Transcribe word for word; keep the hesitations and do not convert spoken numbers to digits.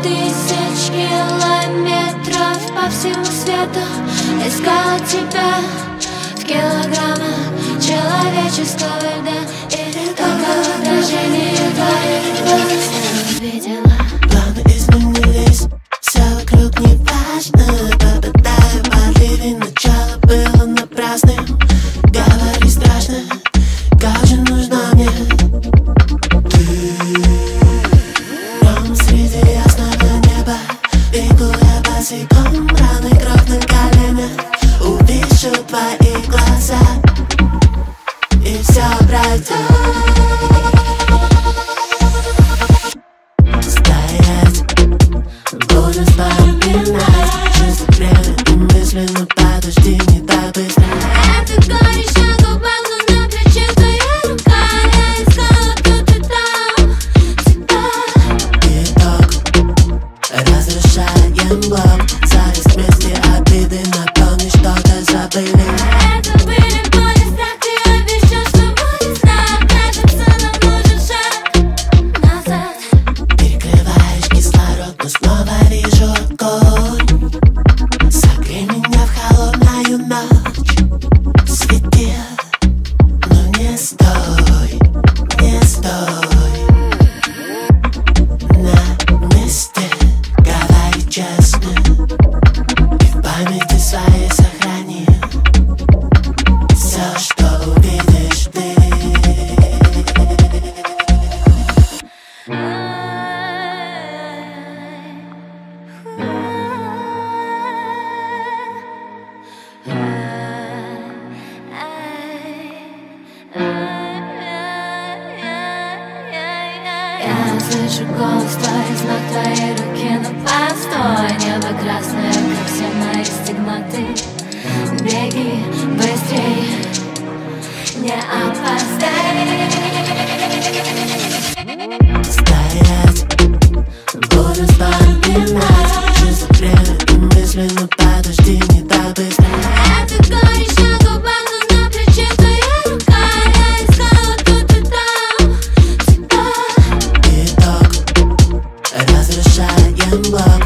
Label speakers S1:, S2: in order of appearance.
S1: тысяч километров по всему свету искала тебя в килограммах человеческого льда. И только в отражении твоих глаз я увидела.
S2: Планы изменились, все вокруг не важно. Попадаю в отлив, начало было напрасным. Говори страшно, как же нужна мне ты. Днем среди ясного неба бегу я босиком, раны кровь на коленях. Увижу твои глаза, и все пройдет. Стоять, буду вспоминать чувство время и мысленно подожди, не так быстро.
S1: Это горечь на губах, но на плече твоя рука. Я искала тут и там всегда.
S2: Итог, разрушаем блок. Зависть, вместе обиды, напомни, что-то забыли.
S1: Это были боли, страх, ты обещал, что будет знак. Кажется, нам нужен шаг назад.
S2: Перекрываешь кислород, но снова вижу огонь. Согрей меня в холодную ночь. Свети, но не стой, не стой на месте. Говори честно и в памяти своей сохрани все, что увидишь ты.
S1: Я слышу голос твой, знак твоей руки, но постой. Небо красное, как все мои стигматы. Беги быстрей, не опоздай.
S2: Стоять, буду вспоминать чувство время и мысленно подожди, не так быстро.
S1: Это горечь на губах, но на плече твоя рука. Я искала тут и там всегда.
S2: Итог, разрушаем блок.